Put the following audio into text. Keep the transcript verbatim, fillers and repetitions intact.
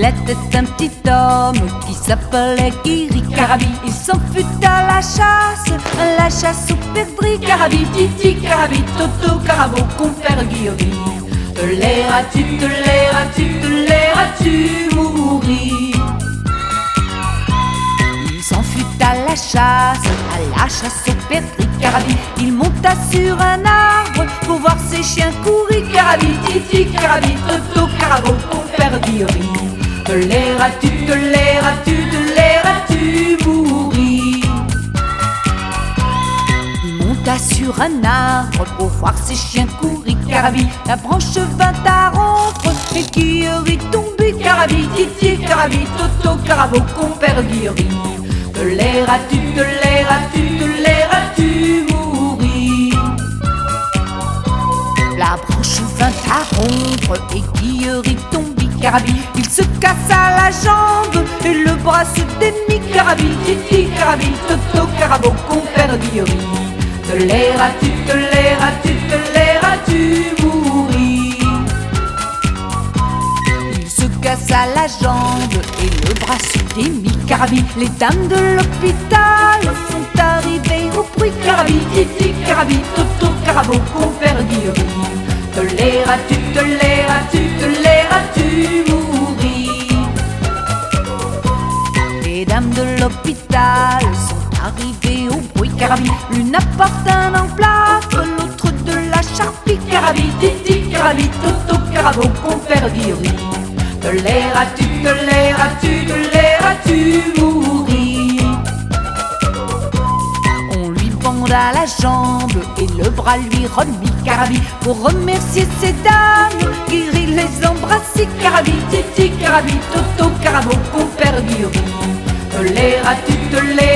Il était un petit homme qui s'appelait Guiri Carabi. Il s'en fut à la chasse, à la chasse aux perdrix. Carabi, Titi, Carabi, Toto, Carabo, compère Guiri. Te l'airas-tu, te l'airas-tu, te l'airas-tu mourir? Il s'en fut à la chasse, à la chasse aux perdrix. Carabi, il monta sur un arbre pour voir ses chiens courir. Carabi, Titi, Carabi, Toto, Carabo, compère Guiri. Te l'airas-tu, te l'airas-tu, te l'airas-tu mourir? Il monta sur un arbre pour voir ses chiens courir. Carabi, la branche vint à rompre et Guiri tombé. Carabi, Titi, Carabi, Toto, Carabo, compère Guiri. Te l'airas-tu, te l'airas-tu, te l'airas-tu mourir? La branche vint à rompre et Guiri tombé. Carabi, il se cassa la jambe et le bras se démit. Carabi, Titi, Carabi, Toto, Carabo, compère Guiri. Te l'airas-tu, te l'airas-tu, te l'airas-tu mourir? Il se cassa la jambe et le bras se démit. Carabi, les dames de l'hôpital sont arrivées au bruit. Carabi, Titi, Carabi, Toto, Carabo, compère Guiri. Te l'airas-tu, te l'airas-tu, te l'airas-tu mourir? Les dames de l'hôpital sont arrivées au bruit. Carabi, l'une apporte un emplâtre, l'autre de la charpie. Carabi, Titi, Carabi, Toto, Carabo, compère Guiri. Te l'airas-tu, te l'airas-tu, te l'airas-tu mourir? On lui banda la jambe et le bras lui remit. Carabi, pour remercier ces dames, Guiri les embrassait. Carabi, Titi, Carabi, Toto, Carabo, compère Guiri. Te l'airas-tu, te l'airas-tu,